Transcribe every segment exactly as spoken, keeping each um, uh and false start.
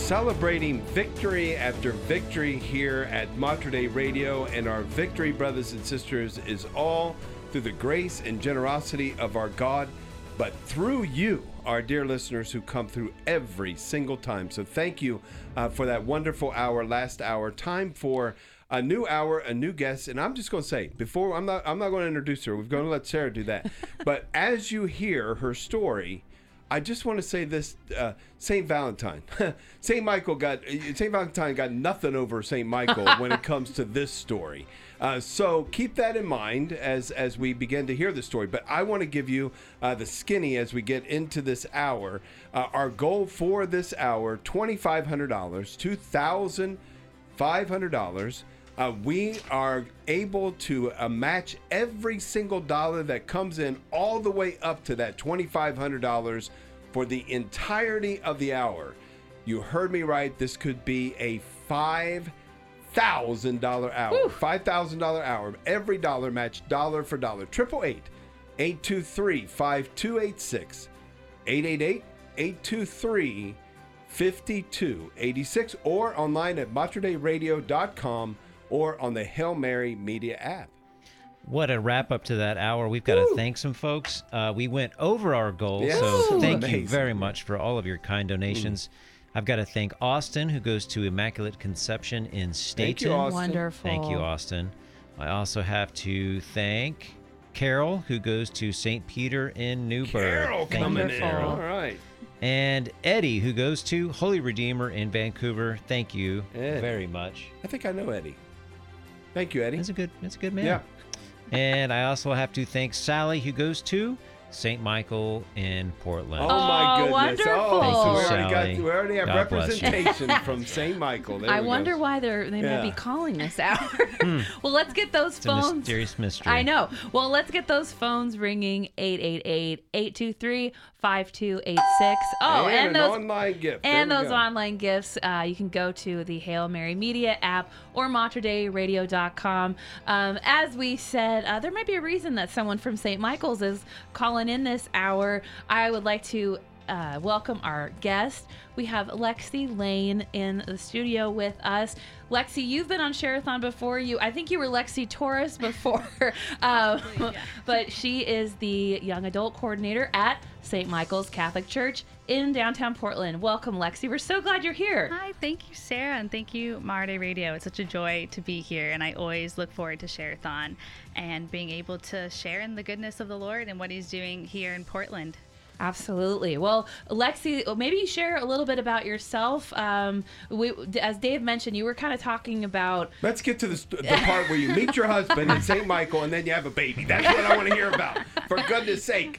celebrating victory after victory here at Mater Dei Radio, and our victory, brothers and sisters, is all through the grace and generosity of our God, but through you, our dear listeners who come through every single time. So thank you uh, for that wonderful hour, last hour. Time for a new hour, a new guest, and I'm just going to say, before, I'm not I'm not going to introduce her. We're going to let Sarah do that. But as you hear her story, I just want to say this, uh, Saint Valentine. Saint Michael got, Saint Valentine got nothing over Saint Michael when it comes to this story. Uh, so keep that in mind as, as we begin to hear the story. But I want to give you uh, the skinny as we get into this hour. Uh, our goal for this hour, twenty-five hundred dollars, two thousand five hundred dollars. Uh, we are able to uh, match every single dollar that comes in all the way up to that twenty-five hundred dollars for the entirety of the hour. You heard me right. This could be a five thousand dollars hour. Woo. five thousand dollars hour. Every dollar matched dollar for dollar. eight eight eight, eight two three, five two eight six. eight eight eight, eight two three, five two eight six. Or online at mater dei radio dot com. Or on the Hail Mary Media app. What a wrap up to that hour. We've got Woo. to thank some folks. Uh, we went over our goal, yes. so thank Amazing. you very much for all of your kind donations. Mm. I've got to thank Austin, who goes to Immaculate Conception in Staten. Thank you, Austin. Wonderful. Thank you, Austin. I also have to thank Carol, who goes to Saint Peter in Newburgh. Carol thank coming you, in. Carol. All right. And Eddie, who goes to Holy Redeemer in Vancouver. Thank you Eddie. very much. I think I know Eddie. Thank you, Eddie. That's a good, that's a good man. Yeah. And I also have to thank Sally, who goes to Saint Michael in Portland. Oh, my Oh, goodness. wonderful. Oh, Thank so you, we already, Sally. got, we already have God bless you. representation from Saint Michael. There I we wonder go. why they're they Yeah. might be calling this hour. Well, let's get those It's a phones. mysterious mystery. I know. Well, let's get those phones ringing. eight eight eight, eight two three, five two eight six. Oh, and, and, an those online gift. and There we those go. online gifts. Uh, you can go to the Hail Mary Media app or mater dei radio dot com. Um, as we said, uh, there might be a reason that someone from Saint Michael's is calling in this hour. I would like to uh, welcome our guest. We have Lexi Lane in the studio with us. Lexi, you've been on Share-a-thon before. You, I think you were Lexi Torres before, um, yeah. but she is the young adult coordinator at Saint Michael's Catholic Church in downtown Portland. Welcome, Lexi. We're so glad you're here. Hi, thank you, Sarah, and thank you, Mater Dei Radio. It's such a joy to be here, and I always look forward to Share-a-thon and being able to share in the goodness of the Lord and what He's doing here in Portland. Absolutely. Well, Lexi, maybe you share a little bit about yourself. Um, we, as Dave mentioned, you were kind of talking about... Let's get to the, st- the part where you meet your husband in Saint Michael and then you have a baby. That's what I want to hear about. For goodness sake.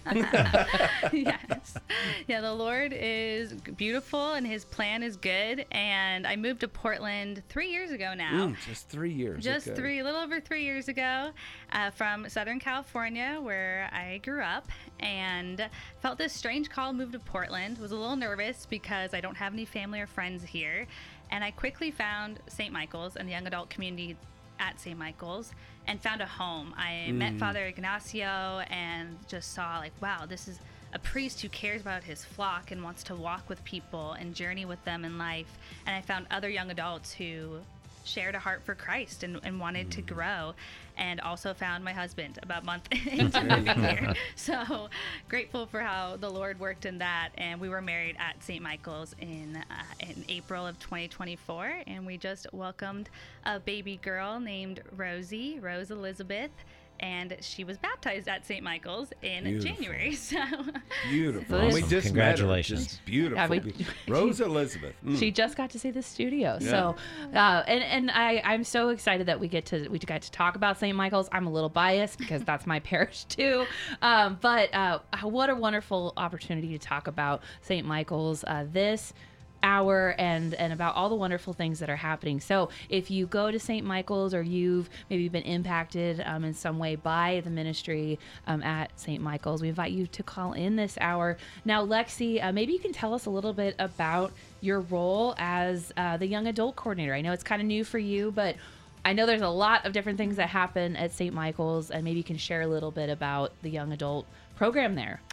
Yes. Yeah, the Lord is beautiful and His plan is good. And I moved to Portland three years ago now. Mm, just three years. Just okay. three, a little over three years ago, uh, from Southern California, where I grew up, and felt this strange call to move to Portland. Was a little nervous because I don't have any family or friends here, and I quickly found Saint Michael's and the young adult community at Saint Michael's and found a home. I Mm. met Father Ignacio and just saw, like, wow, this is a priest who cares about his flock and wants to walk with people and journey with them in life. And I found other young adults who shared a heart for Christ and, and wanted to grow, and also found my husband about a month into moving here. So grateful for how the Lord worked in that. And we were married at Saint Michael's in uh, in April of twenty twenty-four, and we just welcomed a baby girl named Rosie, Rose Elizabeth. And she was baptized at Saint Michael's in Beautiful. January. So Beautiful. Awesome. We just Congratulations. Met her. Just beautiful. Yeah, we- Rose Elizabeth. Mm. She just got to see the studio, Yeah. so uh, and and I I'm so excited that we get to we got to talk about Saint Michael's. I'm a little biased because that's my parish too, um, but uh, what a wonderful opportunity to talk about Saint Michael's uh, this hour and and about all the wonderful things that are happening. So if you go to Saint Michael's or you've maybe been impacted um, in some way by the ministry um, at Saint Michael's, we invite you to call in this hour. Now, Lexi, uh, maybe you can tell us a little bit about your role as uh, the young adult coordinator. I know it's kind of new for you, but I know there's a lot of different things that happen at Saint Michael's, and maybe you can share a little bit about the young adult program there.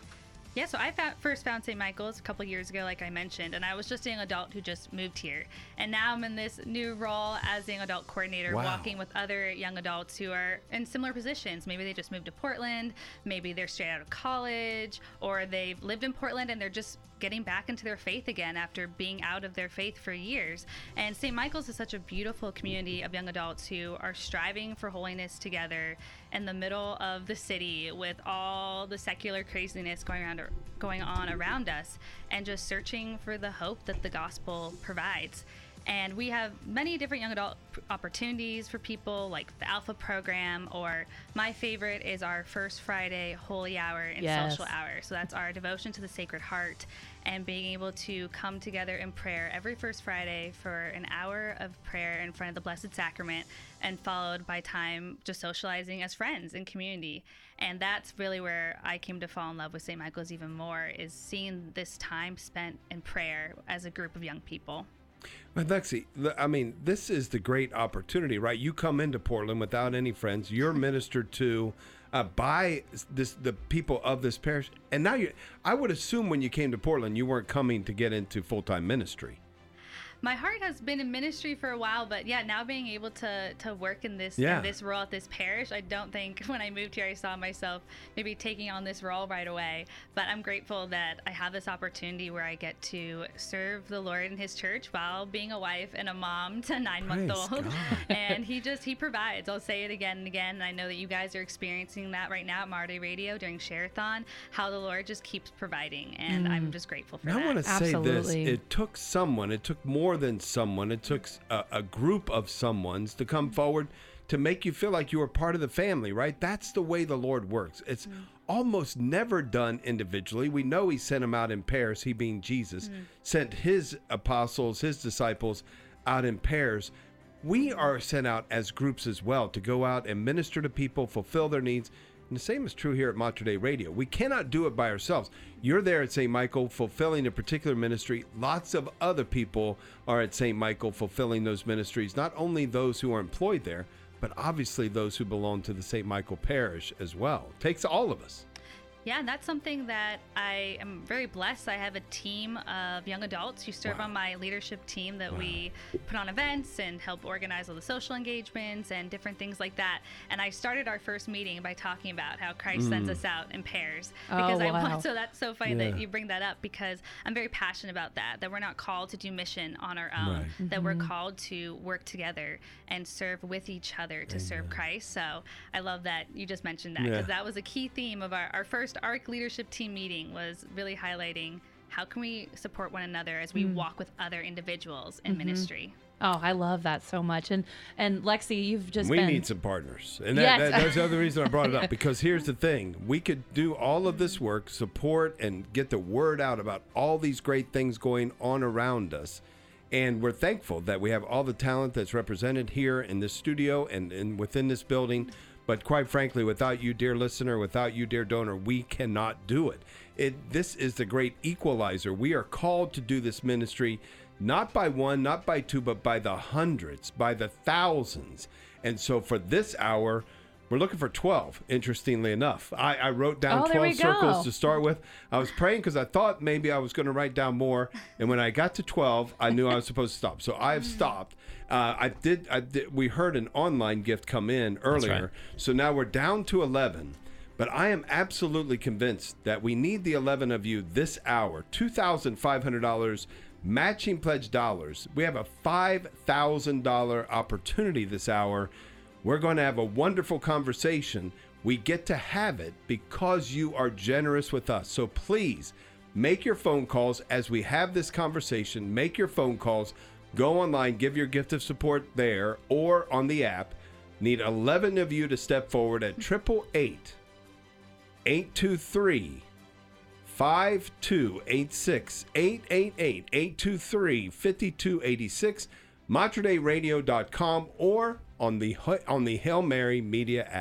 Yeah, so I found, first found Saint Michael's a couple years ago, like I mentioned, and I was just a young adult who just moved here. And now I'm in this new role as a young adult coordinator, Wow. walking with other young adults who are in similar positions. Maybe they just moved to Portland, maybe they're straight out of college, or they've lived in Portland and they're just getting back into their faith again after being out of their faith for years. And Saint Michael's is such a beautiful community of young adults who are striving for holiness together in the middle of the city with all the secular craziness going around going on around us, and just searching for the hope that the gospel provides. And we have many different young adult opportunities for people, like the Alpha program, or my favorite is our First Friday Holy Hour and Yes. Social Hour. So that's our devotion to the Sacred Heart, and being able to come together in prayer every First Friday for an hour of prayer in front of the Blessed Sacrament, and followed by time just socializing as friends and community. And that's really where I came to fall in love with Saint Michael's even more, is seeing this time spent in prayer as a group of young people. But Lexi, l- I mean, this is the great opportunity, right? You come into Portland without any friends. You're ministered to uh, by this the people of this parish, and now you. I would assume when you came to Portland, you weren't coming to get into full-time ministry. My heart has been in ministry for a while, but yeah, now being able to to work in this Yeah. in this role at this parish, I don't think when I moved here I saw myself maybe taking on this role right away. But I'm grateful that I have this opportunity where I get to serve the Lord in His church while being a wife and a mom to a nine-month-old. Praise God. And He just He provides. I'll say it again and again. And I know that you guys are experiencing that right now at Mater Dei Radio during Share-a-thon, how the Lord just keeps providing, and I'm just grateful for Now, that. I want to say this. Absolutely. It took someone, it took more than someone, it took a, a group of someones to come forward to make you feel like you were part of the family, right? That's the way the Lord works. It's almost never done individually. We know He sent them out in pairs, He being Jesus, sent His apostles, His disciples out in pairs. We are sent out as groups as well to go out and minister to people, fulfill their needs. And the same is true here at Mater Dei Radio. We cannot do it by ourselves. You're there at Saint Michael fulfilling a particular ministry. Lots of other people are at Saint Michael fulfilling those ministries, not only those who are employed there, but obviously those who belong to the Saint Michael Parish as well. It takes all of us. Yeah, and that's something that I am very blessed. I have a team of young adults who serve Wow. on my leadership team that Wow. we put on events and help organize all the social engagements and different things like that. And I started our first meeting by talking about how Christ sends us out in pairs. Oh, Because I wow. want, so that's so funny Yeah. that you bring that up, because I'm very passionate about that, that we're not called to do mission on our own, Right. that we're called to work together and serve with each other to serve Christ. So I love that you just mentioned that, Yeah. because that was a key theme of our, our first ARC leadership team meeting, was really highlighting how can we support one another as we walk with other individuals in ministry. Oh, I love that so much. And and Lexi, you've just We been need some partners. And that, Yes. that, that's the other reason I brought it up, because here's the thing. We could do all of this work, support and get the word out about all these great things going on around us. And we're thankful that we have all the talent that's represented here in this studio and, and within this building. But quite frankly, without you, dear listener, without you, dear donor, we cannot do it. It this is the great equalizer. We are called to do this ministry not by one, not by two, but by the hundreds, by the thousands. And so for this hour, we're looking for twelve, interestingly enough. I, I wrote down Oh, there we twelve circles go. to start with. I was praying because I thought maybe I was going to write down more. And when I got to twelve, I knew I was supposed to stop. So I've stopped. Uh, I did. I did. We heard an online gift come in earlier. right. So now we're down to eleven. But I am absolutely convinced that we need the eleven of you this hour. two thousand five hundred dollars matching pledge dollars. We have a five thousand dollars opportunity this hour. We're going to have a wonderful conversation. We get to have it because you are generous with us. So please make your phone calls as we have this conversation. Make your phone calls. Go online, give your gift of support there or on the app. Need eleven of you to step forward at eight eight eight, eight two three, five two eight six, eight eight eight, eight two three, five two eight six, mater dei radio dot com, or on the on the Hail Mary Media app.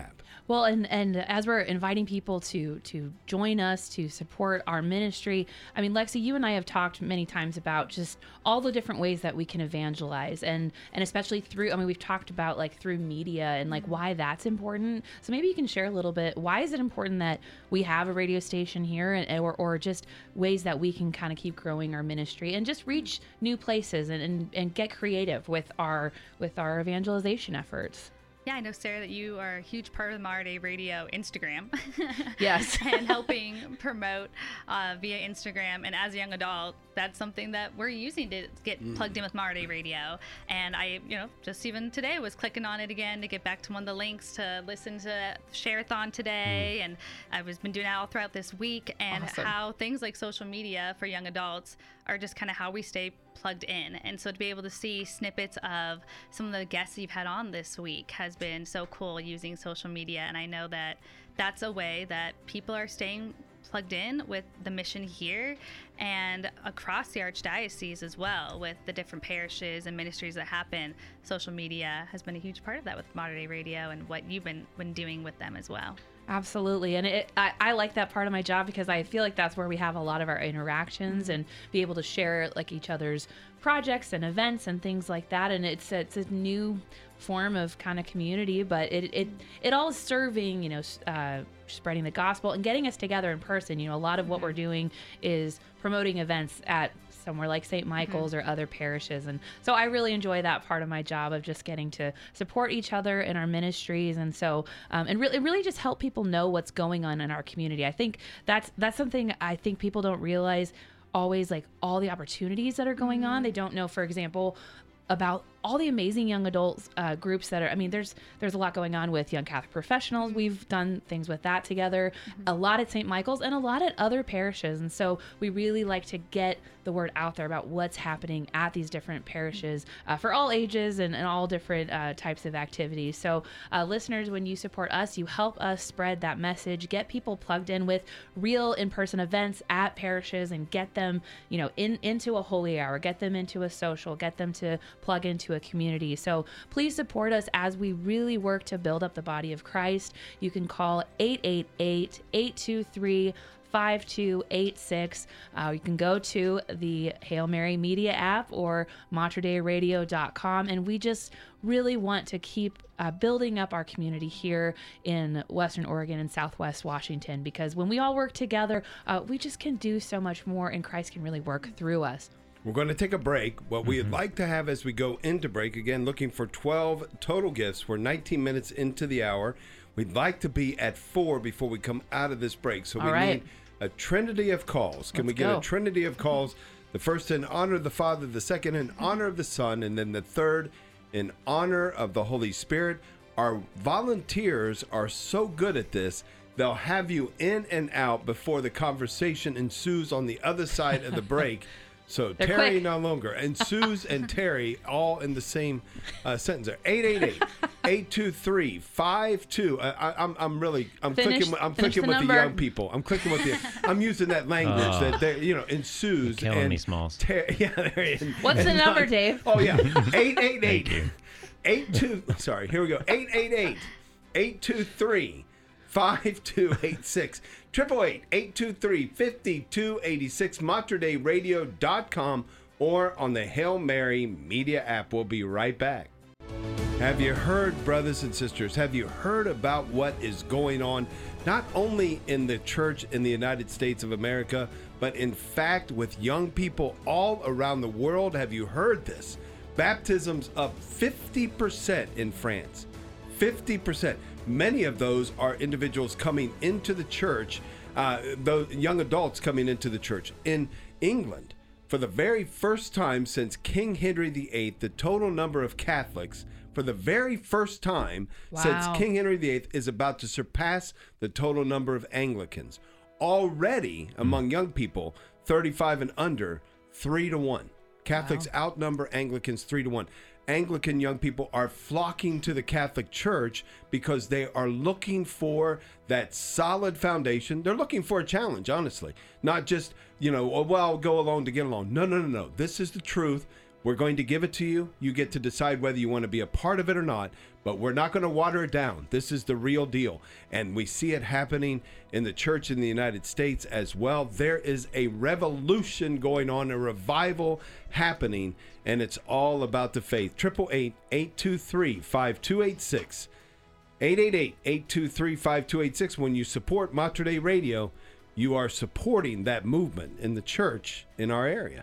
Well, and, and as we're inviting people to to join us, to support our ministry, I mean, Lexi, you and I have talked many times about just all the different ways that we can evangelize, and and especially through, I mean, we've talked about like through media and like why that's important. So maybe you can share a little bit, why is it important that we have a radio station here, and or, or just ways that we can kind of keep growing our ministry and just reach new places and, and, and get creative with our with our evangelization efforts. Yeah, I know, Sarah, that you are a huge part of the Mater Dei Radio Instagram. Yes. And helping promote uh, via Instagram. And as a young adult, that's something that we're using to get mm. plugged in with Mater Dei Radio. And I, you know, just even today was clicking on it again to get back to one of the links to listen to Share-a-thon today. Mm. And I've been doing that all throughout this week. And awesome. How things like social media for young adults are just kind of how we stay plugged in. And so to be able to see snippets of some of the guests you've had on this week has been so cool using social media. And I know that that's a way that people are staying plugged in with the mission here and across the Archdiocese as well, with the different parishes and ministries that happen. Social media has been a huge part of that with Mater Dei Radio and what you've been, been doing with them as well. Absolutely. And it, I, I like that part of my job because I feel like that's where we have a lot of our interactions and be able to share like each other's projects and events and things like that. And it's it's a new form of kind of community, but it it, it all is serving, you know, uh, spreading the gospel and getting us together in person. You know, a lot of what we're doing is promoting events at somewhere like Saint Michael's mm-hmm. or other parishes. And so I really enjoy that part of my job of just getting to support each other in our ministries. And so, um, and really, really just help people know what's going on in our community. I think that's, that's something I think people don't realize always, like all the opportunities that are going mm-hmm. on. They don't know, for example, about all the amazing young adults uh, groups that are, I mean, there's there's a lot going on with Young Catholic Professionals. We've done things with that together, mm-hmm. a lot at Saint Michael's and a lot at other parishes. And so we really like to get the word out there about what's happening at these different parishes uh, for all ages and, and all different uh, types of activities. So uh, listeners, when you support us, you help us spread that message, get people plugged in with real in-person events at parishes and get them, you know, in into a holy hour, get them into a social, get them to plug into a community. So please support us as we really work to build up the body of Christ. You can call eight eight eight, eight two three, five two eight six. Uh, you can go to the Hail Mary Media app or mater dei radio dot com. And we just really want to keep uh, building up our community here in Western Oregon and Southwest Washington, because when we all work together, uh, we just can do so much more and Christ can really work through us. We're going to take a break. What we'd mm-hmm. like to have as we go into break, again, looking for twelve total gifts. We're nineteen minutes into the hour. We'd like to be at four before we come out of this break. So All we right. need a trinity of calls. Can Let's we get go. a trinity of calls? The first in honor of the Father, the second in honor of the Son, and then the third in honor of the Holy Spirit. Our volunteers are so good at this. They'll have you in and out before the conversation ensues on the other side of the break. So They're Terry quick. no longer, and Suze and Terry all in the same uh, sentence there. eight eight eight, eight two three, five two. I, I'm I'm really I'm Finish- clicking I'm finish clicking the with number. the young people. I'm clicking with the I'm using that language Oh. that they you know in Suze You're killing and me, Smalls. Terry. Yeah, there and, What's and the number, not- Dave? Oh yeah, eight eight eight, Thank you. eight two. Sorry, here we go. eight eight eight, eight two three, five two eight six. Triple eight, eight two three, five two eight six. mater dei radio dot com. Or on the Hail Mary Media app. We'll be right back. Have you heard, brothers and sisters, have you heard about what is going on, not only in the church in the United States of America, but in fact with young people all around the world? Have you heard this? Baptisms up fifty percent in France. fifty percent. Many of those are individuals coming into the church, uh, those young adults coming into the church. In England, for the very first time since King Henry the Eighth, the total number of Catholics, for the very first time Wow. since King Henry the Eighth, is about to surpass the total number of Anglicans. Already, among young people, thirty-five and under, three to one. Catholics Wow. outnumber Anglicans three to one. Anglican young people are flocking to the Catholic Church because they are looking for that solid foundation. They're looking for a challenge, honestly. Not just, you know, oh, well, I'll go along to get along. No, no, no, no. This is the truth. We're going to give it to you. You get to decide whether you want to be a part of it or not, but we're not going to water it down. This is the real deal. And we see it happening in the church in the United States as well. There is a revolution going on, a revival happening, and it's all about the faith. eight eight eight, eight two three, five two eight six. eight eight eight, eight two three, five two eight six. When you support Mater Dei Radio, you are supporting that movement in the church in our area.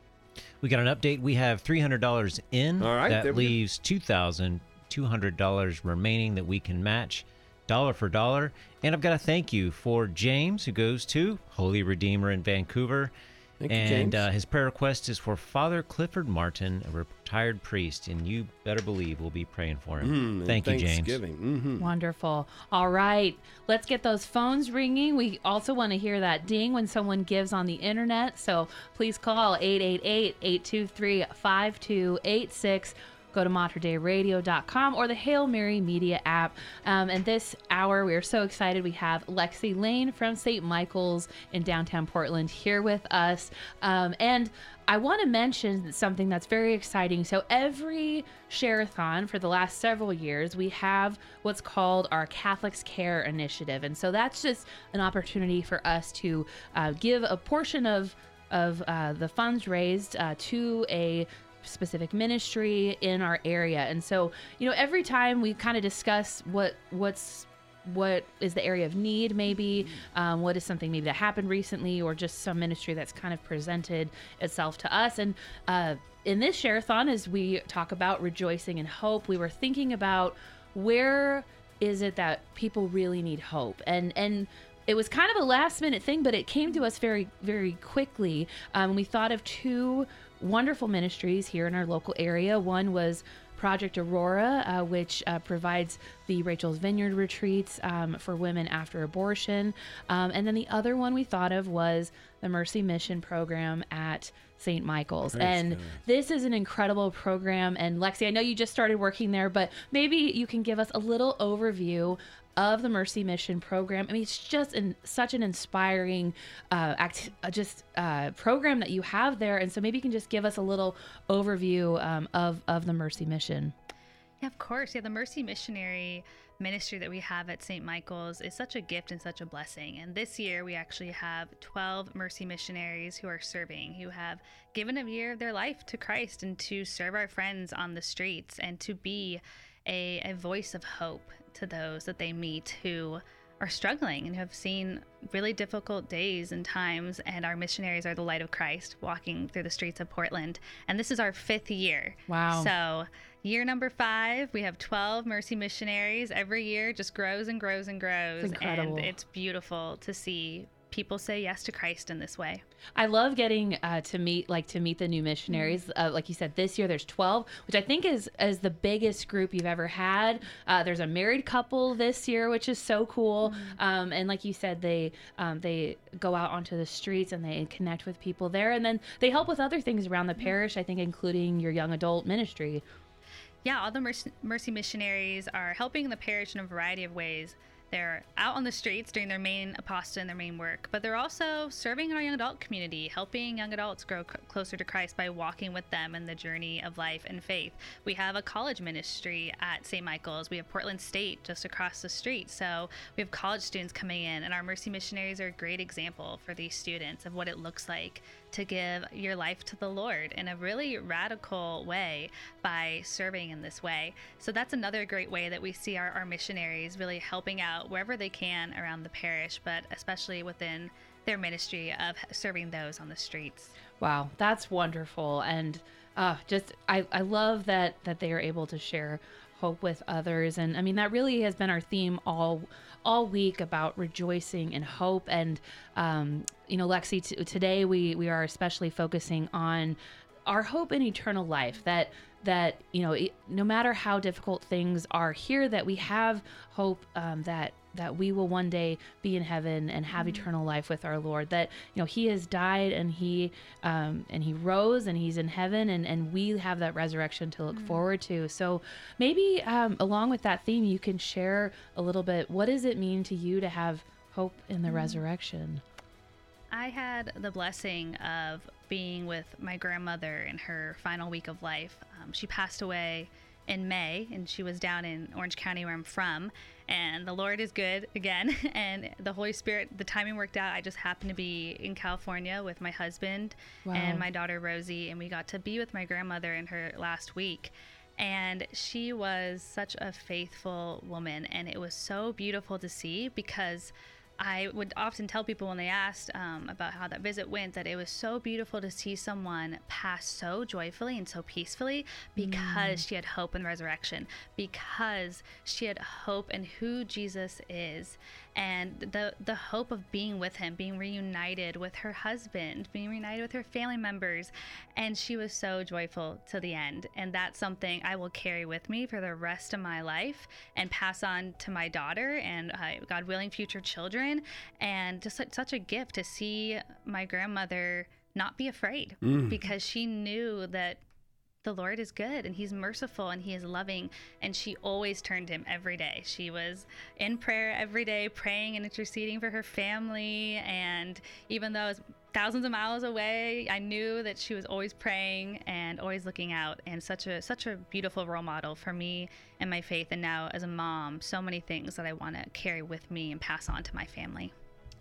We got an update. We have three hundred dollars in. All right, there that we go. leaves two thousand two hundred dollars remaining that we can match dollar for dollar. And I've got a thank you for James, who goes to Holy Redeemer in Vancouver. Thank you, and James. uh, his prayer request is for Father Clifford Martin, a retired priest, and you better believe we'll be praying for him. Mm, Thank you, James. Thanksgiving. Mm-hmm. Wonderful. All right. Let's get those phones ringing. We also want to hear that ding when someone gives on the internet. So please call eight eight eight, eight two three, five two eight six. Go to mater dei radio dot com or the Hail Mary Media app. Um, and this hour, we are so excited. We have Lexi Lane from Saint Michael's in downtown Portland here with us. Um, and I want to mention something that's very exciting. So every Share-a-thon for the last several years, we have what's called our Catholics Care Initiative. And so that's just an opportunity for us to uh, give a portion of, of uh, the funds raised uh, to a specific ministry in our area. And so, you know, every time we kind of discuss what what's what is the area of need, maybe um, what is something maybe that happened recently, or just some ministry that's kind of presented itself to us. And uh, in this Share-a-thon, as we talk about rejoicing in hope, we were thinking about where is it that people really need hope, and and it was kind of a last minute thing, but it came to us very, very quickly. Um, we thought of two wonderful ministries here in our local area. One was Project Aurora, uh, which uh, provides the Rachel's Vineyard retreats um, for women after abortion. Um, and then the other one we thought of was the Mercy Mission program at Saint Michael's. Praise and God. This is an incredible program. And Lexi, I know you just started working there, but maybe you can give us a little overview of the Mercy Mission program. I mean, it's just in such an inspiring uh, act, uh, just uh, program that you have there. And so maybe you can just give us a little overview um, of, of the Mercy Mission. Yeah, of course. Yeah, the Mercy Missionary ministry that we have at Saint Michael's is such a gift and such a blessing. And this year we actually have twelve Mercy missionaries who are serving, who have given a year of their life to Christ and to serve our friends on the streets and to be a, a voice of hope to those that they meet who are struggling and who have seen really difficult days and times. And our missionaries are the light of Christ walking through the streets of Portland. And this is our fifth year. Wow. So year number five, we have twelve Mercy missionaries. Every year just grows and grows and grows. It's incredible. And it's beautiful to see people say yes to Christ in this way. I love getting uh, to meet, like to meet the new missionaries. Uh, like you said, this year there's twelve, which I think is is the biggest group you've ever had. Uh, there's a married couple this year, which is so cool. Mm-hmm. Um, and like you said, they um, they go out onto the streets and they connect with people there, and then they help with other things around the parish. I think, including your young adult ministry. Yeah, all the Mercy, Mercy missionaries are helping the parish in a variety of ways. They're out on the streets doing their main apostle and their main work, but they're also serving in our young adult community, helping young adults grow c- closer to Christ by walking with them in the journey of life and faith. We have a college ministry at Saint Michael's. We have Portland State just across the street. So we have college students coming in, and our Mercy missionaries are a great example for these students of what it looks like to give your life to the Lord in a really radical way by serving in this way. So that's another great way that we see our, our missionaries really helping out wherever they can around the parish, but especially within their ministry of serving those on the streets. Wow, that's wonderful. And uh, just, I, I love that, that they are able to share hope with others. And I mean, that really has been our theme all all week, about rejoicing in hope. And, um, you know, Lexi, t- today we, we are especially focusing on our hope in eternal life, that, that, you know, it, no matter how difficult things are here, that we have hope, um, that, that we will one day be in heaven and have mm-hmm. eternal life with our Lord, that, you know, he has died and he, um, and he rose and he's in heaven, and, and we have that resurrection to look mm-hmm. forward to. So maybe, um, along with that theme, you can share a little bit, what does it mean to you to have hope in the mm-hmm. resurrection? I had the blessing of being with my grandmother in her final week of life. Um, she passed away in May, and she was down in Orange County, where I'm from. And the Lord is good again, and the Holy Spirit, the timing worked out. I just happened to be in California with my husband Wow. and my daughter Rosie, and we got to be with my grandmother in her last week. And she was such a faithful woman, and it was so beautiful to see, because I would often tell people when they asked um, about how that visit went, that it was so beautiful to see someone pass so joyfully and so peacefully, because mm. she had hope in resurrection, because she had hope in who Jesus is, and the the hope of being with him, being reunited with her husband, being reunited with her family members. And she was so joyful to the end. And that's something I will carry with me for the rest of my life and pass on to my daughter and, uh, God willing, future children. And just such, such a gift to see my grandmother not be afraid, mm. because she knew that the Lord is good, and he's merciful, and he is loving, and she always turned to him every day. She was in prayer every day, praying and interceding for her family. And even though it was thousands of miles away, I knew that she was always praying and always looking out, and such a such a beautiful role model for me and my faith. And now as a mom, so many things that I want to carry with me and pass on to my family.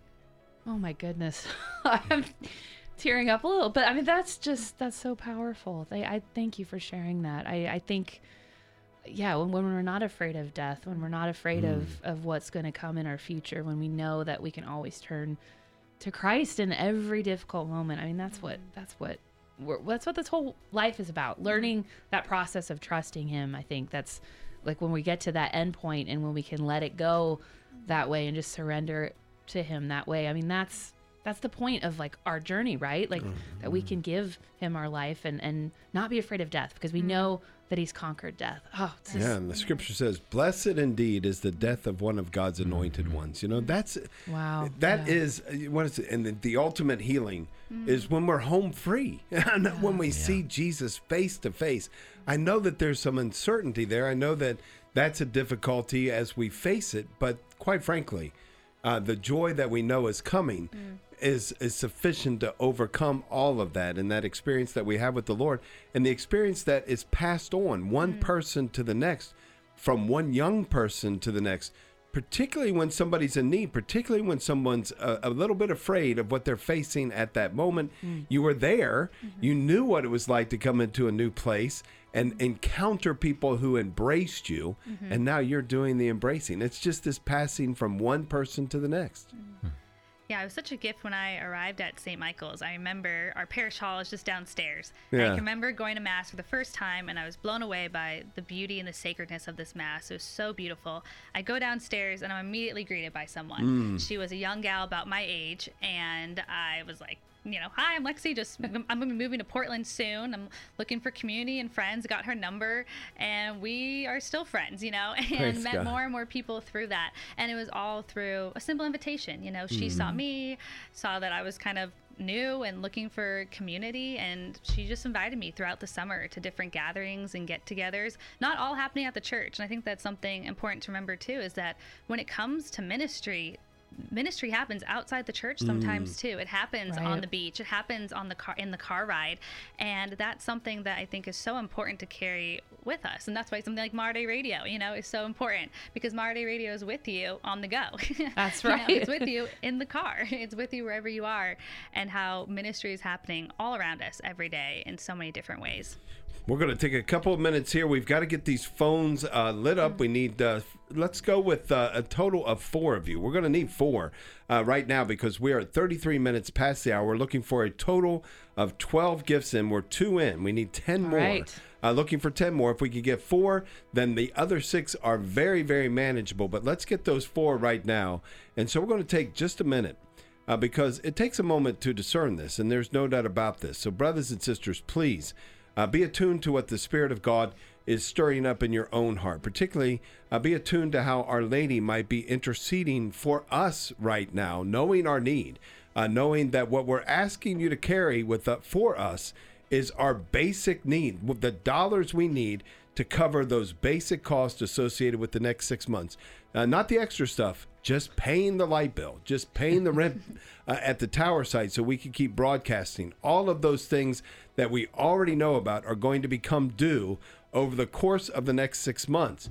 Oh my goodness. I'm tearing up a little, but I mean, that's just, that's so powerful. They, I thank you for sharing that. I, I think, yeah, when, when we're not afraid of death, when we're not afraid mm. of, of what's going to come in our future, when we know that we can always turn to Christ in every difficult moment. I mean, that's what, that's what, we're, that's what this whole life is about. Learning that process of trusting him. I think that's like when we get to that end point, and when we can let it go that way and just surrender to him that way. I mean, that's, That's the point of like our journey, right? Like mm-hmm. that we can give him our life and, and not be afraid of death, because we know that he's conquered death. Oh, it's yeah. just, And the scripture says, blessed indeed is the death of one of God's anointed ones. You know, that's, wow. That yeah. is, what is it? And the, the ultimate healing mm. is when we're home free, yeah. when we yeah. see Jesus face to face. I know that there's some uncertainty there. I know that that's a difficulty as we face it, but quite frankly, uh, the joy that we know is coming mm. is is sufficient to overcome all of that, and that experience that we have with the Lord, and the experience that is passed on one mm. person to the next, from one young person to the next, particularly when somebody's in need, particularly when someone's a, a little bit afraid of what they're facing at that moment. Mm. You were there. Mm-hmm. You knew what it was like to come into a new place and encounter people who embraced you, mm-hmm. and now you're doing the embracing. It's just this passing from one person to the next. Mm-hmm. Yeah, it was such a gift when I arrived at Saint Michael's. I remember our parish hall is just downstairs. Yeah. And I can remember going to Mass for the first time, and I was blown away by the beauty and the sacredness of this Mass. It was so beautiful. I go downstairs, and I'm immediately greeted by someone. Mm. She was a young gal about my age, and I was like, you know, hi, I'm Lexi. Just I'm going to be moving to Portland soon. I'm looking for community and friends. Got her number, and we are still friends, you know, and Praise met God. more and more people through that. And it was all through a simple invitation. You know, she mm-hmm. saw me, saw that I was kind of new and looking for community, and she just invited me throughout the summer to different gatherings and get-togethers, not all happening at the church. And I think that's something important to remember too, is that when it comes to ministry, ministry happens outside the church sometimes mm. too. It happens right. on the beach. It happens on the car, in the car ride. And that's something that I think is so important to carry with us. And that's why something like Mater Dei Radio, you know, is so important, because Mater Dei Radio is with you on the go. That's right. You know, it's with you in the car. It's with you wherever you are, and how ministry is happening all around us every day in so many different ways. We're going to take a couple of minutes here. We've got to get these phones uh, lit up. We need, uh, let's go with uh, a total of four of you. We're going to need four uh, right now, because we are at thirty-three minutes past the hour. We're looking for a total of twelve gifts in. We're two in. We need ten All more. Right. Uh, looking for ten more. If we could get four, then the other six are very, very manageable. But let's get those four right now. And so we're going to take just a minute. Uh, because it takes a moment to discern this, and there's no doubt about this. So brothers and sisters, please uh, be attuned to what the Spirit of God is stirring up in your own heart. Particularly, uh, be attuned to how Our Lady might be interceding for us right now, knowing our need, uh, knowing that what we're asking you to carry with uh, for us is our basic need, the dollars we need to cover those basic costs associated with the next six months. Uh, not the extra stuff, just paying the light bill, just paying the rent uh, at the tower site so we can keep broadcasting. All of those things that we already know about are going to become due over the course of the next six months.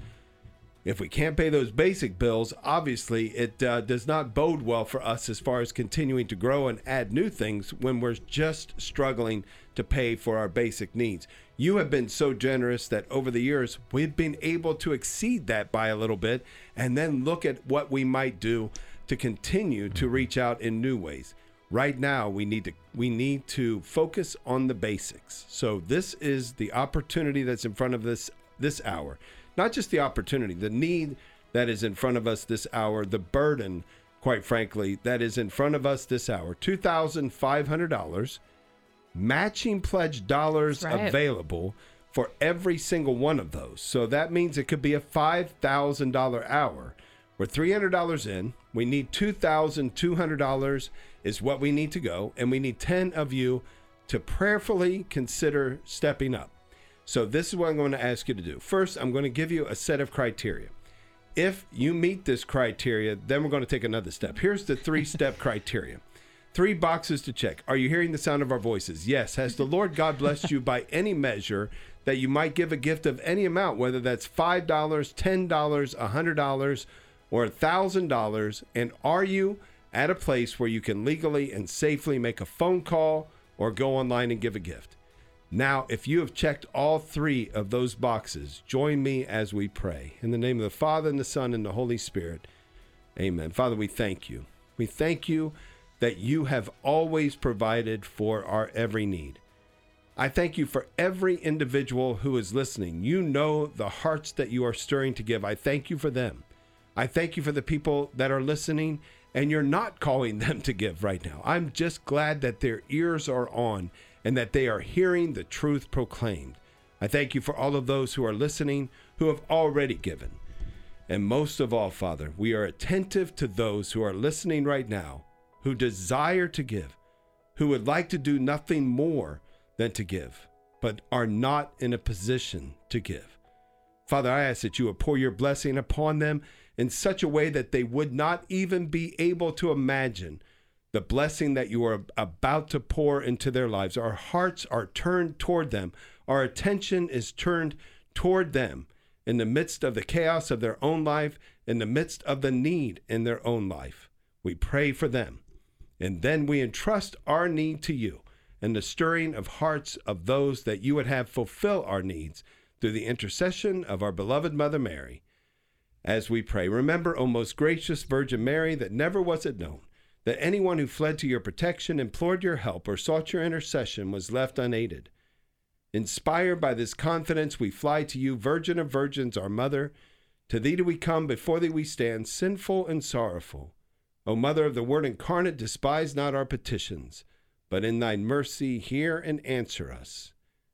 If we can't pay those basic bills, obviously it uh, does not bode well for us as far as continuing to grow and add new things when we're just struggling to pay for our basic needs. You have been so generous that over the years, we've been able to exceed that by a little bit and then look at what we might do to continue to reach out in new ways. Right now, we need to we need to focus on the basics. So this is the opportunity that's in front of this this hour. Not just the opportunity, the need that is in front of us this hour, the burden, quite frankly, that is in front of us this hour. two thousand five hundred dollars, matching pledge dollars right. available for every single one of those. So that means it could be a five thousand dollars hour. We're three hundred dollars in. We need two thousand two hundred dollars is what we need to go. And we need ten of you to prayerfully consider stepping up. So this is what I'm going to ask you to do. First, I'm going to give you a set of criteria. If you meet this criteria, then we're going to take another step. Here's the three-step criteria. Three boxes to check. Are you hearing the sound of our voices? Yes. Has the Lord God blessed you by any measure that you might give a gift of any amount, whether that's five dollars, ten dollars, one hundred dollars, or one thousand dollars? And are you at a place where you can legally and safely make a phone call or go online and give a gift? Now, if you have checked all three of those boxes, join me as we pray. In the name of the Father, and the Son, and the Holy Spirit, amen. Father, we thank you. We thank you that you have always provided for our every need. I thank you for every individual who is listening. You know the hearts that you are stirring to give. I thank you for them. I thank you for the people that are listening, and you're not calling them to give right now. I'm just glad that their ears are on and that they are hearing the truth proclaimed. I thank you for all of those who are listening, who have already given. And most of all, Father, we are attentive to those who are listening right now, who desire to give, who would like to do nothing more than to give, but are not in a position to give. Father, I ask that you would pour your blessing upon them in such a way that they would not even be able to imagine the blessing that you are about to pour into their lives. Our hearts are turned toward them. Our attention is turned toward them in the midst of the chaos of their own life, in the midst of the need in their own life. We pray for them. And then we entrust our need to you and the stirring of hearts of those that you would have fulfill our needs through the intercession of our beloved Mother Mary. As we pray, remember, O most gracious Virgin Mary, that never was it known that anyone who fled to your protection, implored your help, or sought your intercession was left unaided. Inspired by this confidence, we fly to you, Virgin of Virgins, our Mother. To thee do we come, before thee we stand, sinful and sorrowful. O Mother of the Word incarnate, despise not our petitions, but in thy mercy hear and answer us.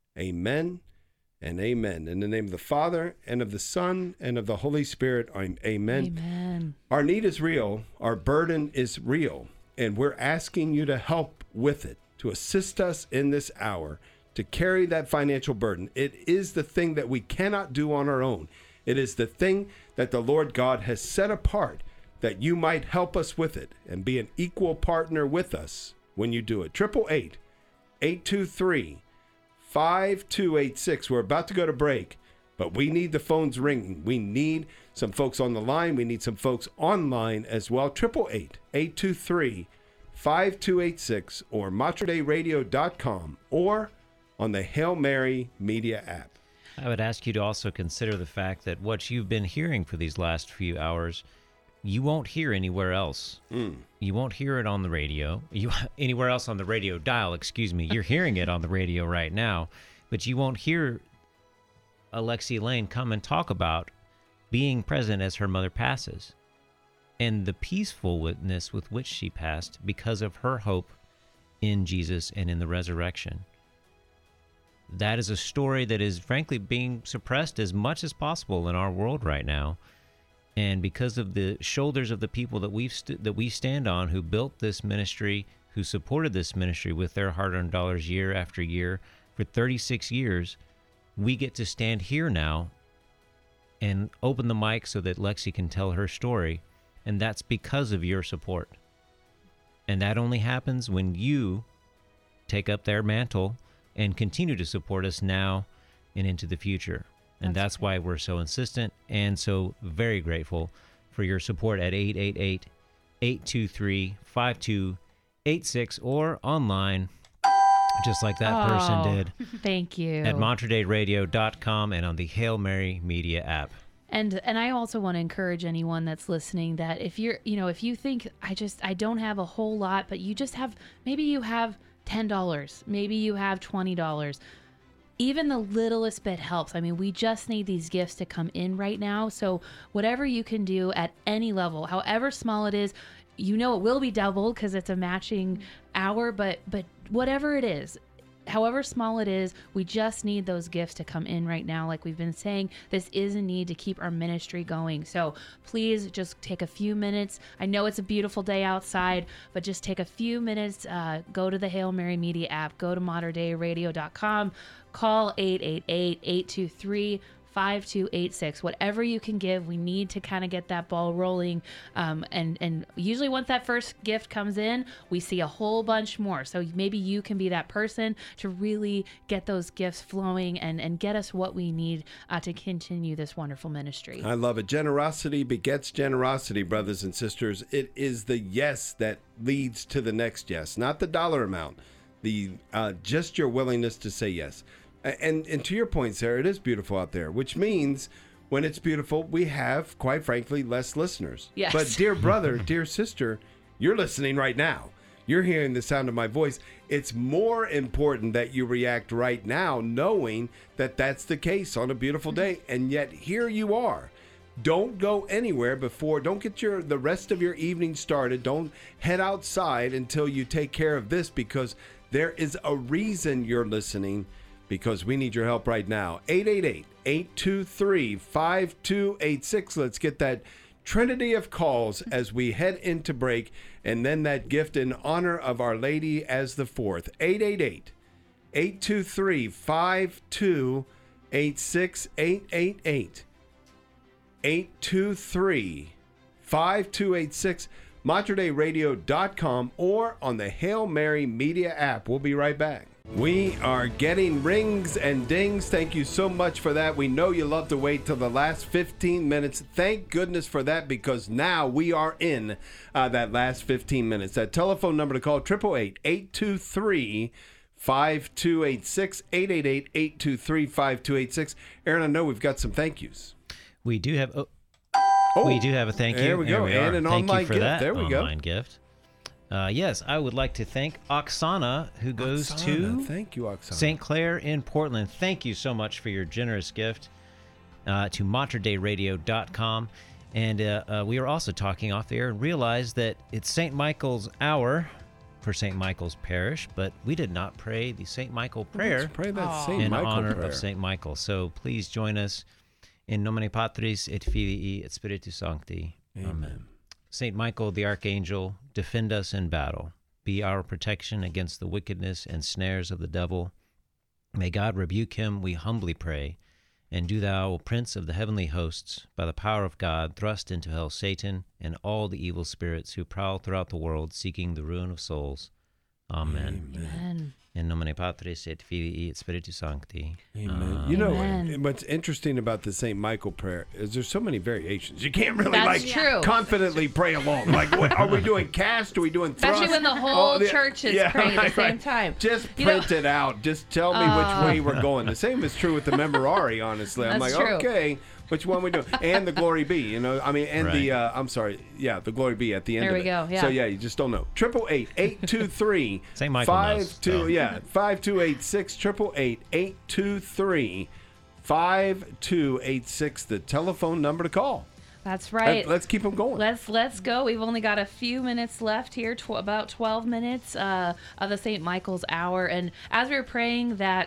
Amen and amen. In the name of the Father, and of the Son, and of the Holy Spirit, amen. Amen. Our need is real. Our burden is real. And we're asking you to help with it, to assist us in this hour, to carry that financial burden. It is the thing that we cannot do on our own. It is the thing that the Lord God has set apart, that you might help us with it and be an equal partner with us when you do it. eight eight eight, eight two three, five two eight six. We're about to go to break, but we need the phones ringing. We need some folks on the line. We need some folks online as well. eight eight eight, eight two three, five two eight six or mater dei radio dot com or on the Hail Mary Media app. I would ask you to also consider the fact that what you've been hearing for these last few hours, you won't hear anywhere else. Mm. You won't hear it on the radio. You anywhere else on the radio dial, excuse me. You're hearing it on the radio right now, but you won't hear Alexi Lane come and talk about being present as her mother passes and the peacefulness with which she passed because of her hope in Jesus and in the resurrection. That is a story that is frankly being suppressed as much as possible in our world right now. And because of the shoulders of the people that we've st- that we stand on, who built this ministry, who supported this ministry with their hard-earned dollars year after year for thirty-six years, we get to stand here now and open the mic so that Lexi can tell her story, and that's because of your support. And that only happens when you take up their mantle and continue to support us now and into the future. And that's, that's why we're so insistent and so very grateful for your support at eight eight eight, eight two three, five two eight six or online, just like that oh, person did. Thank you. At monterey radio dot com and on the Hail Mary Media app. And and I also want to encourage anyone that's listening that if you're, you know, if you think I just, I don't have a whole lot, but you just have, maybe you have ten dollars, maybe you have twenty dollars. Even the littlest bit helps. I mean, we just need these gifts to come in right now. So whatever you can do at any level, however small it is, you know it will be doubled because it's a matching hour, but but whatever it is, however small it is, we just need those gifts to come in right now. Like we've been saying, this is a need to keep our ministry going. So please just take a few minutes. I know it's a beautiful day outside, but just take a few minutes. Uh, go to the Hail Mary Media app. Go to monterey radio dot com. Call eight eight eight, eight two three, five two eight six. Whatever you can give, we need to kind of get that ball rolling. Um, and, and usually once that first gift comes in, we see a whole bunch more. So maybe you can be that person to really get those gifts flowing and, and get us what we need uh, to continue this wonderful ministry. I love it. Generosity begets generosity, brothers and sisters. It is the yes that leads to the next yes, not the dollar amount. The uh, just your willingness to say yes. And and to your point, Sarah, it is beautiful out there, which means when it's beautiful, we have, quite frankly, less listeners. Yes. But dear brother, dear sister, you're listening right now. You're hearing the sound of my voice. It's more important that you react right now, knowing that that's the case on a beautiful day. And yet here you are. Don't go anywhere before, don't get your the rest of your evening started. Don't head outside until you take care of this, because there is a reason you're listening. Because we need your help right now. eight eight eight, eight two three, five two eight six. Let's get that trinity of calls as we head into break. And then that gift in honor of Our Lady as the fourth. eight eight eight, eight two three, five two eight six. eight eight eight, eight two three, five two eight six. monterey radio dot com or on the Hail Mary Media app. We'll be right back. We are getting rings and dings. Thank you so much for that. We know you love to wait till the last fifteen minutes. Thank goodness for that, because now we are in uh, that last fifteen minutes. That telephone number to call, eight eight eight, eight two three, five two eight six, eight eight eight, eight two three, five two eight six. Aaron, I know we've got some thank yous. We do have... Oh. Oh, we do have a thank you. There we go. We and an thank online you for gift. that There we online go. gift. Uh, yes, I would like to thank Oksana, who goes Oksana. to Thank you, Oksana. Saint Clair in Portland. Thank you so much for your generous gift uh, to monterey radio dot com. And uh, uh, we were also talking off the air and realized that it's Saint Michael's hour for Saint Michael's Parish, but we did not pray the Saint Michael prayer Let's pray that Aww. Saint in Michael honor prayer. of Saint Michael. So please join us in nomine Patris et Filii et Spiritus Sancti. Amen. Amen. Saint Michael the Archangel, defend us in battle. Be our protection against the wickedness and snares of the devil. May God rebuke him, we humbly pray. And do thou, O Prince of the heavenly hosts, by the power of God, thrust into hell Satan and all the evil spirits who prowl throughout the world seeking the ruin of souls. Amen. Amen. In nomine Patris et Filii et Spiritus Sancti. Amen. You know, Amen. what's interesting about the Saint Michael prayer is there's so many variations. You can't really That's like true. confidently pray along. Like, what, are we doing cast? Are we doing thrust? Especially when the whole the- church is yeah, praying at right, the same right. time. Just You know- print it out. Just tell me Uh, which way we're going. The same is true with the Memorare, honestly. I'm That's like, true. okay, which one we doing? And the Glory Be, you know, I mean, and the, Right. uh, I'm sorry, yeah, the Glory Be at the end There of we it. go, yeah. So, yeah, you just don't know. Triple eight, eight two three, Saint Michael knows, five two, so. yeah, five two eight six, triple eight, eight two three, five two eight six, the telephone number to call. That's right. Let, us keep them going. Let's let's go. We've only got a few minutes left here, tw- about twelve minutes uh, of the Saint Michael's hour. And as we were praying that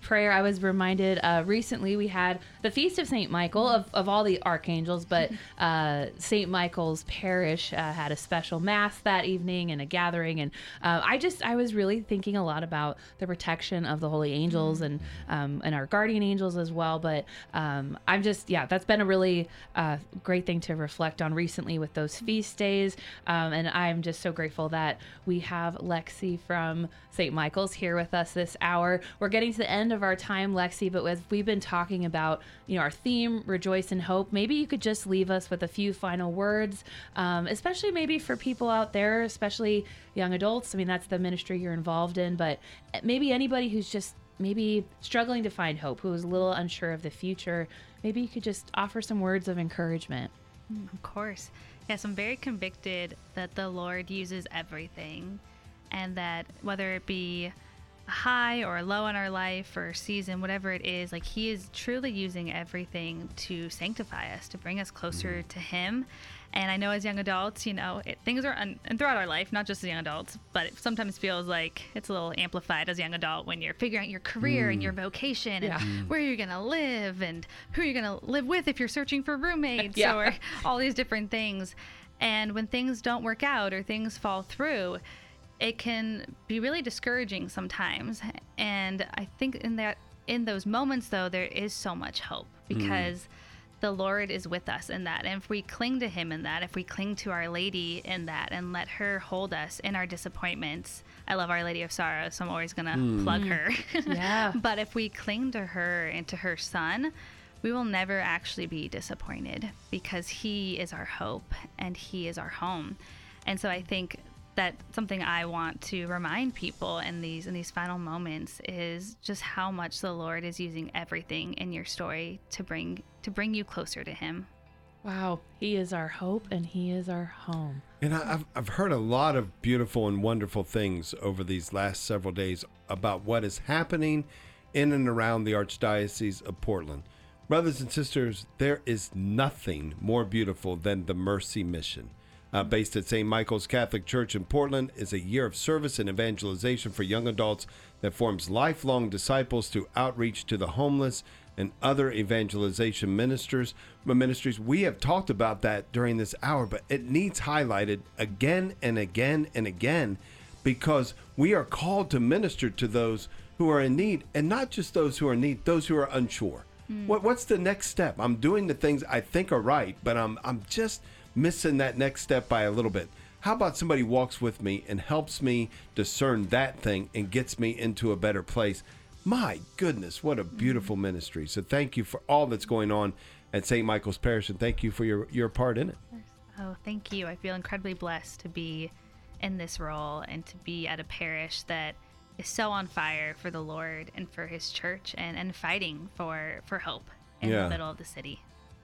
prayer, I was reminded uh, recently we had the Feast of Saint Michael of, of all the archangels, but uh, Saint Michael's Parish uh, had a special mass that evening and a gathering. And uh, I just, I was really thinking a lot about the protection of the holy angels and um, and our guardian angels as well. But um, I'm just, yeah, that's been a really uh, great thing to reflect on recently with those feast days. Um, and I'm just so grateful that we have Lexi from Saint Michael's here with us this hour. We're getting to the end of our time, Lexi, but as we've been talking about, you know, our theme, Rejoice in Hope, maybe you could just leave us with a few final words, um, especially maybe for people out there, especially young adults. I mean, that's the ministry you're involved in, but maybe anybody who's just maybe struggling to find hope, who is a little unsure of the future, maybe you could just offer some words of encouragement. Of course. Yes, I'm very convicted that the Lord uses everything, and that whether it be a high or a low in our life or season, whatever it is, like he is truly using everything to sanctify us, to bring us closer to him. And I know as young adults, you know, it, things are, un- and throughout our life, not just as young adults, but it sometimes feels like it's a little amplified as a young adult when you're figuring out your career mm. and your vocation yeah. and mm. where you're going to live and who you're going to live with if you're searching for roommates yeah. or all these different things. And when things don't work out or things fall through, it can be really discouraging sometimes. And I think in that, in those moments though, there is so much hope because mm. the Lord is with us in that. And if we cling to him in that, if we cling to Our Lady in that and let her hold us in our disappointments, I love Our Lady of Sorrow, so I'm always going to mm. plug her. Yeah. But if we cling to her and to her son, we will never actually be disappointed because he is our hope and he is our home. And so I think that something I want to remind people in these in these final moments is just how much the Lord is using everything in your story to bring to bring you closer to him. Wow, he is our hope and he is our home. And I, I've I've heard a lot of beautiful and wonderful things over these last several days about what is happening in and around the Archdiocese of Portland. Brothers and sisters, there is nothing more beautiful than the Mercy Mission. Uh, based at Saint Michael's Catholic Church in Portland, is a year of service and evangelization for young adults that forms lifelong disciples through outreach to the homeless and other evangelization ministers, ministries. We have talked about that during this hour, but it needs highlighted again and again and again because we are called to minister to those who are in need, and not just those who are in need, those who are unsure. Mm. What, what's the next step? I'm doing the things I think are right, but I'm I'm just missing that next step by a little bit. How about somebody walks with me and helps me discern that thing and gets me into a better place? My goodness, what a beautiful mm-hmm. ministry. So thank you for all that's going on at Saint Michael's Parish, and thank you for your, your part in it. Oh, thank you. I feel incredibly blessed to be in this role and to be at a parish that is so on fire for the Lord and for his church and, and fighting for, for hope in yeah. the middle of the city.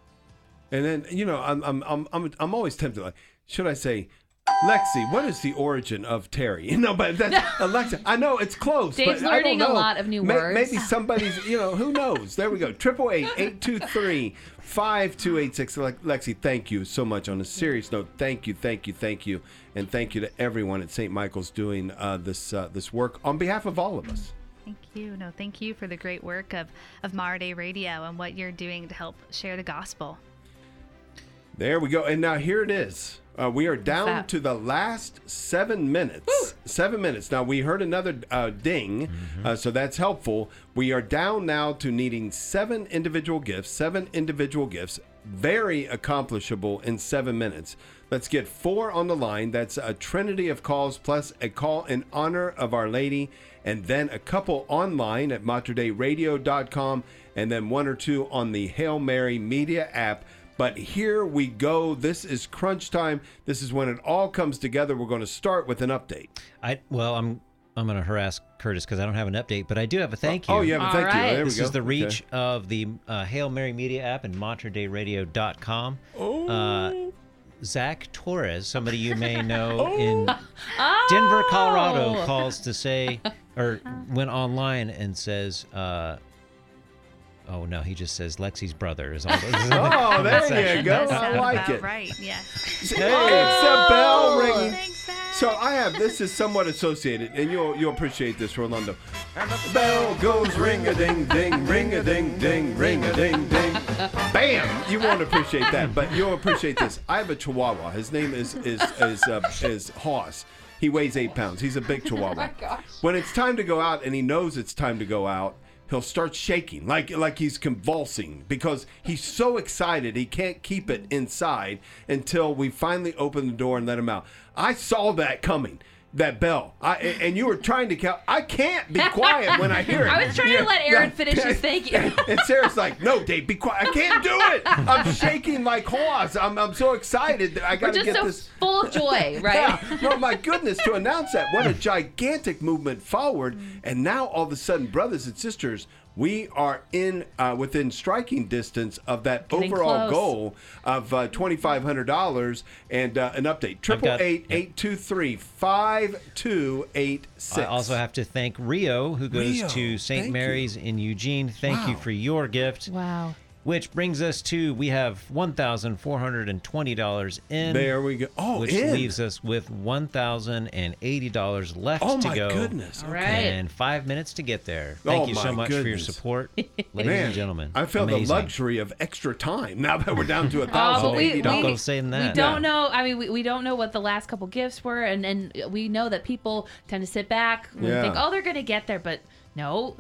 And then, you know, I'm I'm I'm I'm I'm always tempted. Like, should I say, Lexi, what is the origin of Terry? You know, but that's Alexa. I know it's close. Dave's but learning I don't know. a lot of new May, words. Maybe somebody's, you know, who knows? There we go. Triple eight eight two three five two eight six. Lexi, thank you so much. On a serious note, thank you, thank you, thank you, and thank you to everyone at Saint Michael's doing uh, this uh, this work on behalf of all of us. Thank you. No, thank you for the great work of of Mater Dei Radio and what you're doing to help share the gospel. There we go. And now here it is. Uh, we are down to the last seven minutes. Woo! Seven minutes. Now, we heard another uh, ding, mm-hmm. uh, so that's helpful. We are down now to needing seven individual gifts, seven individual gifts, very accomplishable in seven minutes. Let's get four on the line. That's a trinity of calls plus a call in honor of Our Lady, and then a couple online at mater dei radio dot com, and then one or two on the Hail Mary Media app. But here we go. This is crunch time. This is when it all comes together. We're going to start with an update. I well, I'm I'm going to harass Curtis because I don't have an update, but I do have a thank you. Oh, you have a all thank right. you. Oh, there this we go. is the reach okay. of the uh, Hail Mary Media app and mater dei radio dot com. Oh. Uh, Zach Torres, somebody you may know oh. in Oh. Denver, Colorado, calls to say, or went online and says, uh, oh no, he just says Lexi's brother is all. Oh, there you go. That I like about it. Right, yeah. Hey, it's the bell ringing. Thanks, Zach. So I have, this is somewhat associated, and you'll you'll appreciate this, Rolando. And the bell goes ring-a-ding-ding, ring-a-ding-ding, ring-a-ding-ding. Bam! You won't appreciate that, but you'll appreciate this. I have a Chihuahua. His name is is is uh, is Hoss. He weighs eight pounds. He's a big Chihuahua. Oh my gosh. When it's time to go out, and he knows it's time to go out, he'll start shaking like like he's convulsing because he's so excited he can't keep it inside until we finally open the door and let him out. I saw that coming. That bell. I, and you were trying to count. I can't be quiet when I hear it. I was trying Yeah, to let Aaron yeah, finish yeah. his thank you. And Sarah's like, no, Dave, be quiet. I can't do it. I'm shaking like horse. I'm, I'm so excited that I got We're to just get so this. full of joy, right? Yeah. No, my goodness, to announce that. What a gigantic movement forward. And now all of a sudden, brothers and sisters, we are in uh, within striking distance of that Getting overall close. goal of uh, twenty-five hundred dollars. And uh, an update, triple got- eight eight two three five two eight six. I also have to thank Rio, who goes Rio, to thank Saint you. Mary's in Eugene. Thank you Wow. for your gift. Wow. Which brings us to, we have one thousand four hundred twenty dollars in. There we go. Oh, which in. leaves us with one thousand eighty dollars left Oh, to my go. goodness. All right. And five minutes to get there. Thank Oh, you so my much for your goodness. support, ladies Man, and gentlemen. I feel Amazing. the luxury of extra time now that we're down to a Oh, thousand but we, eighty Don't we, go dollars. saying we that. don't Yeah. know. I mean, we, we don't know what the last couple gifts were, and, and we know that people tend to sit back and Yeah. think, oh, they're going to get there, but no,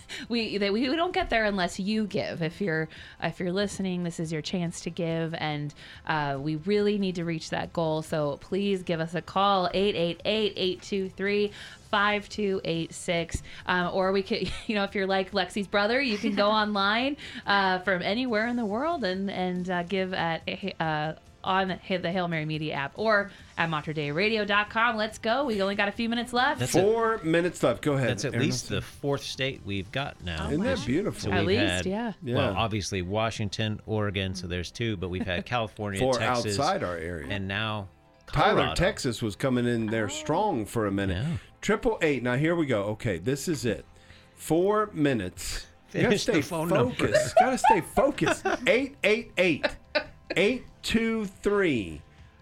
we they, we don't get there unless you give. If you're if you're listening, this is your chance to give, and uh, we really need to reach that goal. So please give us a call, eight eight eight, eight two three, five two eight six, um, or we could, you know, if you're like Lexi's brother, you can go online uh, from anywhere in the world and and uh, give at uh, on the Hail Mary Media app or at mater dei radio dot com. Let's go. We only got a few minutes left. That's Four minutes left. Go ahead. That's at Aaron. least the fourth state we've got now. Isn't that wow. beautiful? At we've least, had, yeah. Well, Yeah. obviously Washington, Oregon, so there's two, but we've had California, For Texas, outside our area. and now Tyler, Colorado. Texas was coming in there strong for a minute. Yeah. Triple eight. Now here we go. Okay, this is it. Four minutes. You gotta Finish stay the phone number. focused. Gotta stay focused. Eight eight eight eight two three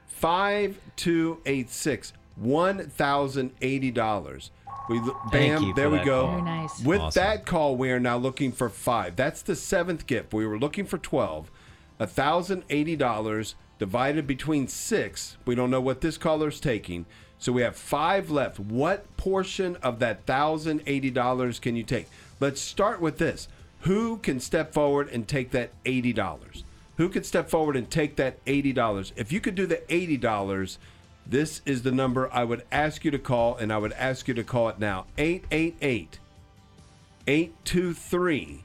five two eight six. One thousand eighty dollars. We bam. you for there we that go. call. Very nice. With Awesome. that call, we are now looking for five. That's the seventh gift. We were looking for twelve. one thousand eighty dollars divided between six. We don't know what this caller's taking. So we have five left. What portion of that one thousand eighty dollars can you take? Let's start with this. Who can step forward and take that eighty dollars? Who could step forward and take that eighty dollars? If you could do the eighty dollars, this is the number I would ask you to call, and I would ask you to call it now. eight eight eight, eight two three,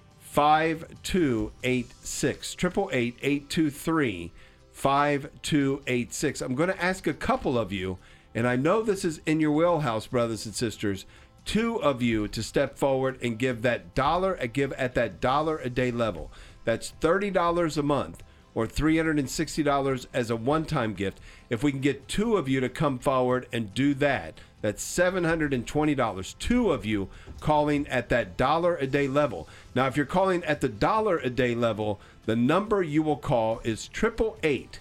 five two eight six. eight eight eight, eight two three, five two eight six. I'm going to ask a couple of you, and I know this is in your wheelhouse, brothers and sisters, two of you to step forward and give that dollar, give at that dollar a day level. That's thirty dollars a month or three hundred sixty dollars as a one-time gift. If we can get two of you to come forward and do that, that's seven hundred twenty dollars. Two of you calling at that dollar a day level. Now, if you're calling at the dollar a day level, the number you will call is eight eight eight,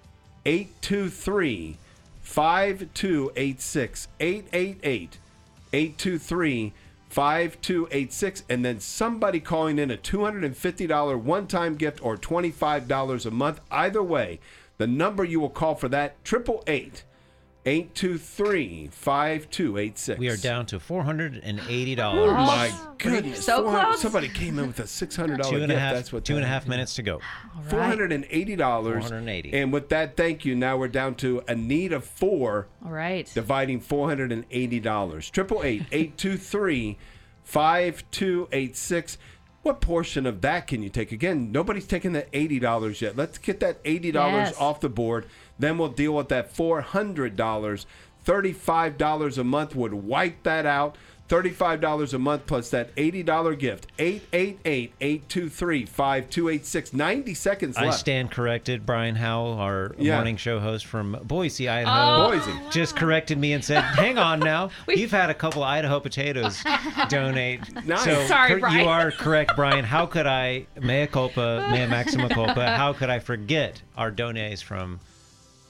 eight two three, five two eight six. eight eight eight, eight two three, five two eight six. And then somebody calling in a two hundred fifty dollars one-time gift or twenty-five dollars a month. Either way, the number you will call for that, eight eight eight, eight two three, five two eight six. We are down to four hundred eighty Oh dollars. my goodness! So four hundred close. Somebody came in with a six hundred dollars Two and a gift. half, That's what two and a that half is. minutes to go. Four hundred and eighty dollars. four hundred eighty. And with that, thank you. Now we're down to a need of four, All right. dividing four hundred and eighty dollars. eight eight eight, eight two three, five two eight six. What portion of that can you take? Again, nobody's taking that eighty dollars yet. Let's get that eighty dollars Yes. off the board. Then we'll deal with that four hundred dollars. thirty-five dollars a month would wipe that out. thirty-five dollars a month plus that eighty dollars gift. eight eight eight, eight two three, five two eight six. ninety seconds I left. stand corrected. Brian Howell, our Yeah. morning show host from Boise, Idaho, Boise. just corrected me and said, "Hang on now, We- you've had a couple Idaho potatoes donate." Nice. So Sorry, cor- Brian. you are correct, Brian. How could I, mea culpa, mea maxima culpa? How could I forget our donates from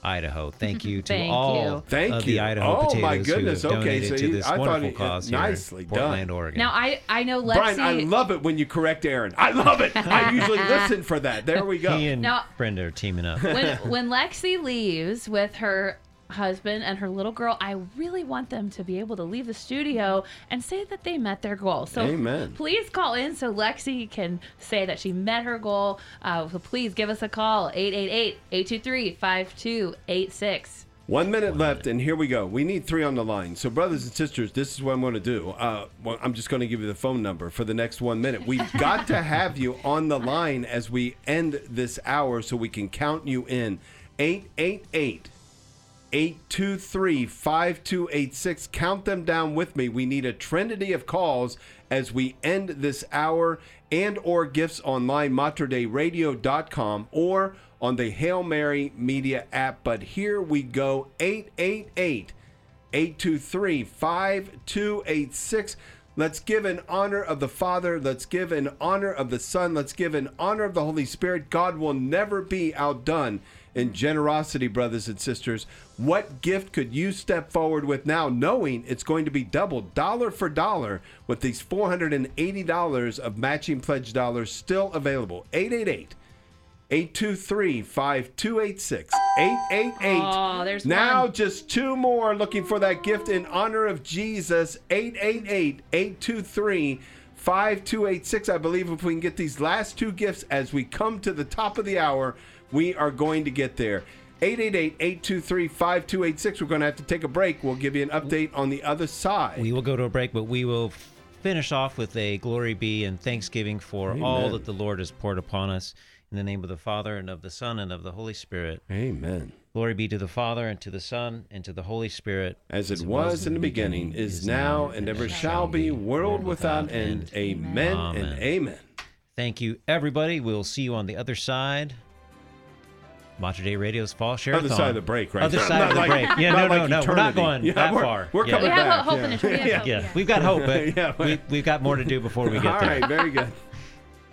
Idaho. Thank you to Thank all you. Thank of you. the Idaho Oh, potatoes my goodness. who have Okay, donated so to you- this I thought wonderful it- cause nicely here in Portland, done. Oregon. Now I I know Lexi. Brian, I love it when you correct Aaron. I love it. I usually listen for that. There we go. he and Now- Brenda are teaming up. when when Lexi leaves with her husband and her little girl, I really want them to be able to leave the studio and say that they met their goal. So Amen. please call in so Lexi can say that she met her goal. Uh, so please give us a call, eight eight eight, eight two three, five two eight six. One minute left, and here we go. We need three on the line. So, brothers and sisters, this is what I'm going to do. Uh, well, I'm just going to give you the phone number for the next one minute. We've got to have you on the line as we end this hour so we can count you in. eight eight eight, eight two three, five two eight six. Count them down with me. We need a trinity of calls as we end this hour, and or gifts online, mater dei radio dot com, or on the Hail Mary Media app. But here we go. eight eight eight, eight two three, five two eight six. Let's give an honor of the Father. Let's give an honor of the Son. Let's give an honor of the Holy Spirit. God will never be outdone in generosity, brothers and sisters. What gift could you step forward with now, knowing it's going to be doubled, dollar for dollar, with these four hundred eighty dollars of matching pledge dollars still available? eight eight eight, eight two three, five two eight six. eight eight eight. Oh, there's now one. just two more looking for that gift in honor of Jesus. eight eight eight, eight two three, five two eight six. I believe if we can get these last two gifts as we come to the top of the hour, we are going to get there. eight eight eight, eight two three, five two eight six. We're going to have to take a break. We'll give you an update on the other side. We will go to a break, but we will finish off with a glory be and thanksgiving for Amen. all that the Lord has poured upon us. In the name of the Father, and of the Son, and of the Holy Spirit. Amen. Glory be to the Father, and to the Son, and to the Holy Spirit. As it was in the beginning, is now, and ever shall be, world without end. Amen and Amen. amen. Thank you, everybody. We'll see you on the other side. Mater Dei Radio's Fall Share-a-thon. Other side of the break, right? Other Not side of the like- break. Yeah, not no, like no, no. We're not eternity. going Yeah, that we're- far. we're Yeah. coming We have back, hope yeah. in eternity. Yeah, we've got hope, but Yeah. we, we've got more to do before we get All there. right, very good.